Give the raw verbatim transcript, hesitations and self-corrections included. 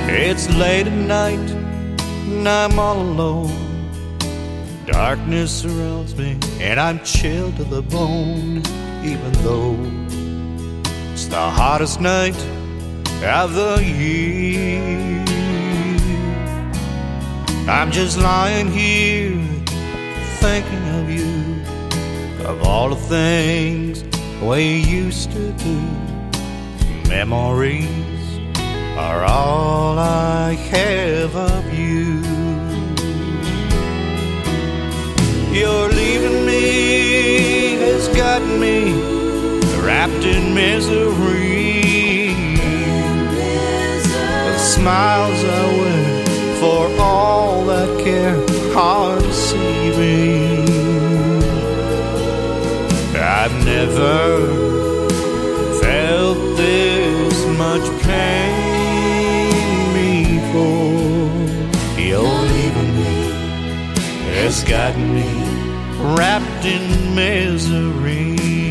It's late at night and I'm all alone. Darkness surrounds me and I'm chilled to the bone. Even though it's the hottest night of the year, I'm just lying here thinking of you, of all the things we used to do. Memories are all I have of you. You're leaving me has got me wrapped in misery. The smiles I wear for all that care are deceiving. I've never felt this much pain before. You're leaving me has got me wrapped in misery.